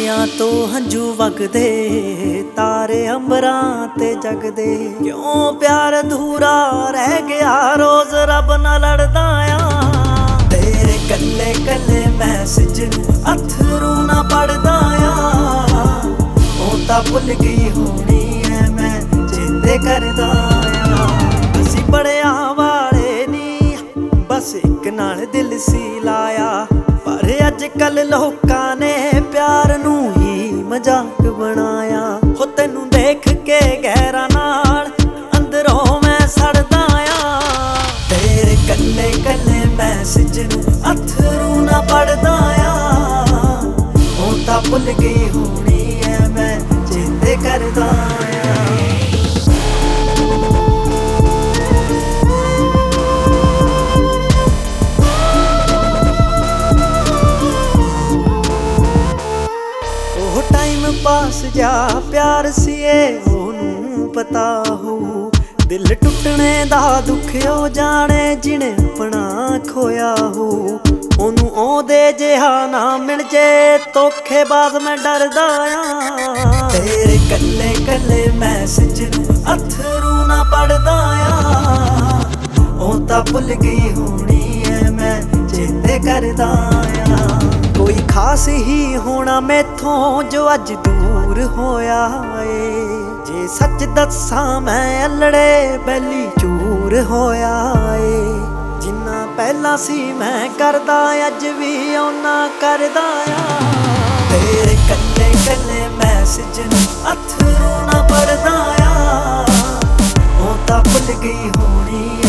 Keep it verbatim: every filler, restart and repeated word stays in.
ਅੱਖੀਆਂ ਤੋਂ ਹੰਝੂ ਵਗਦੇ, ਤਾਰੇ ਅੰਬਰਾਂ ਤੇ ਜਗਦੇ। ਕਿਉਂ ਪਿਆਰ ਅਧੂਰਾ ਰਹਿ ਗਿਆ, ਰੋਜ਼ ਰੱਬ ਨਾਲ ਲੜਦਾ ਆ। ਤੇਰੇ ਕੱਲੇ ਕੱਲੇ ਮੈਸੇਜ ਨੂੰ ਅਥਰੂ ਨਾ ਪੜਦਾ ਆ। ਉਹ ਤਾਂ ਭੁੱਲ ਗਈ ਹੋਣੀ ਐ, ਮੈਂ ਚੇਤੇ ਕਰਦਾ ਆ। ਅਸੀਂ ਬੜਿਆਂ ਵਾਲੇ ਨੀ, ਬਸ ਇੱਕ ਨਾਲ ਦਿਲ ਸੀ ਲਾਇਆ। ਪਰ ਅੱਜ ਕੱਲ ਲੋਕਾਂ ਨੇ ਪਿਆਰ ਨੂੰ ਹੀ ਮਜ਼ਾਕ ਬਣਾਇਆ। ਹੋ ਤੈਨੂੰ ਦੇਖ ਕੇ ਗਹਿਰਾਂ ਨਾਲ ਅੰਦਰੋਂ ਮੈਂ ਸੜਦਾ ਆ। ਤੇਰੇ ਕੱਲੇ ਕੱਲੇ ਮੈਸੇਜ ਨੂੰ ਅਥਰੂ ਨਾ ਪੜਦਾ ਆ। ਉਹ ਤਾਂ ਭੁੱਲ ਗਈ ਹੋਣੀ ਐ, ਮੈਂ ਚੇਤੇ ਕਰਦਾ ਆ। ਟਾਈਮ ਪਾਸ ਜਾ ਪਿਆਰ ਸੀ ਏ, ਉਹਨੂੰ ਪਤਾ ਹੋ। ਦਿਲ ਟੁੱਟਣੇ ਦਾ ਦੁੱਖ ਉਹ ਜਾਣੇ, ਜਿਹਨੇ ਆਪਣਾ ਖੋਇਆ ਹੋ। ਉਹਨੂੰ ਉਹਦੇ ਜਿਹਾ ਨਾ ਮਿਲ ਜੇ, ਧੋਖੇਬਾਜ਼ ਮੈਂ ਡਰਦਾ ਆ। ਤੇਰੇ ਕੱਲੇ ਕੱਲੇ ਮੈਸੇਜ ਨੂੰ ਅਥਰੂ ਨਾ ਪੜਦਾ ਆ। ਉਹ ਤਾਂ ਭੁੱਲ ਗਈ ਹੋਣੀ ਐ, ਮੈਂ ਚੇਤੇ ਕਰਦਾ ਆ। ਕੋਈ ਖਾਸ ਹੀ ਹੋਣਾ ਮੈਥੋਂ ਜੋ ਅੱਜ ਦੂਰ ਹੋਇਆ ਏ। ਜੇ ਸੱਚ ਦੱਸਾਂ ਮੈਂ ਅਲੜੇ ਬੈਲੀ ਚੂਰ ਹੋਇਆ ਏ। ਜਿੰਨਾ ਪਹਿਲਾਂ ਸੀ ਮੈਂ ਕਰਦਾ, ਅੱਜ ਵੀ ਓਨਾ ਕਰਦਾ ਆ। ਤੇਰੇ ਕੱਲੇ ਕੱਲੇ ਮੈਸੇਜ ਨੂੰ ਅਥਰੂ ਨਾ ਪੜਦਾ ਆ। ਉਹ ਤਾਂ ਭੁੱਲ ਗਈ ਹੋਣੀ